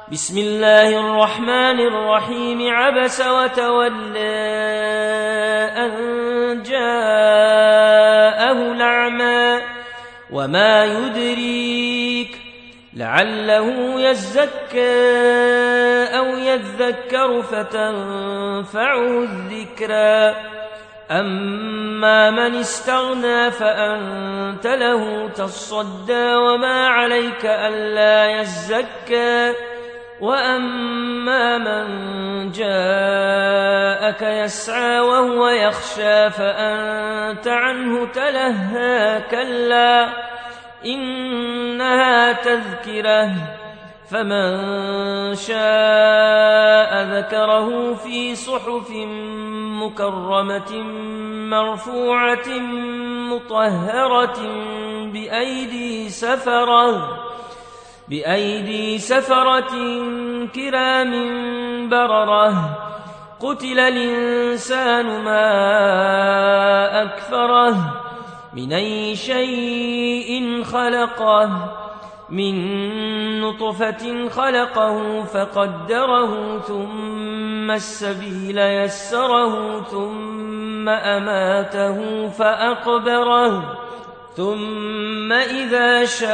بسم الله الرحمن الرحيم. عبس وتولى أن جاءه الأعمى وما يدريك لعله يزكى أو يذكر فتنفعه الذكرى. أما من استغنى فأنت له تصدى وما عليك ألا يزكى. وأما من جاءك يسعى وهو يخشى فأنت عنه تلهى. كلا إنها تذكرة فمن شاء ذكره في صحف مكرمة مرفوعة مطهرة بأيدي سفرة كرام بررة. قتل الإنسان ما أكفره من أي شيء خلقه من نطفة خلقه فقدره ثم السبيل يسره ثم أماته فأقبره ثم إذا شاء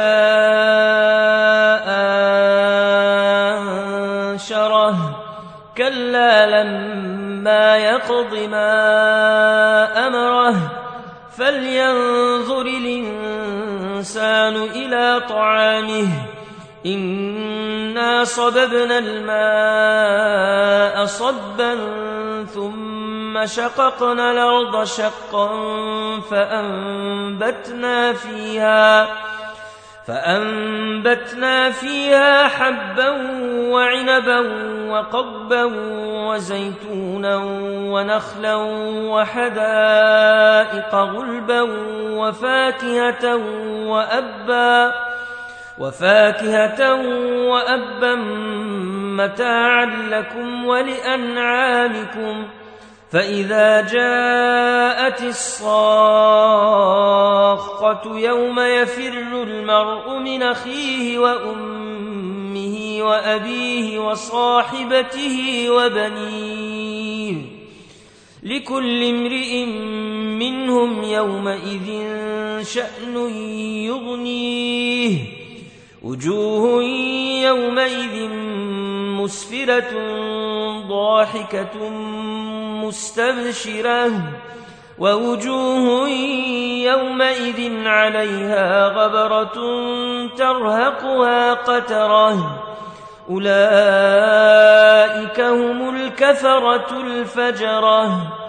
أنشره. كلا لما يقض ما أمره فلينظر الإنسان إلى طعامه إنا صببنا الماء صبا ثم شققنا الأرض شقا فأنبتنا فيها حبا وعنبا وقضبا وزيتونا ونخلا وحدائق غلبا وفاكهة وأبا متاعا لكم ولأنعامكم. فإذا جاءت الصاخة يوم يفر المرء من أخيه وأمه وأبيه وصاحبته وبنيه لكل امرئ منهم يومئذ شأن يغنيه. وجوه يومئذ مسفرة ضاحكة مستبشرة ووجوه يومئذ عليها غبرة ترهقها قترة. أولئك هم الكفرة الفجرة.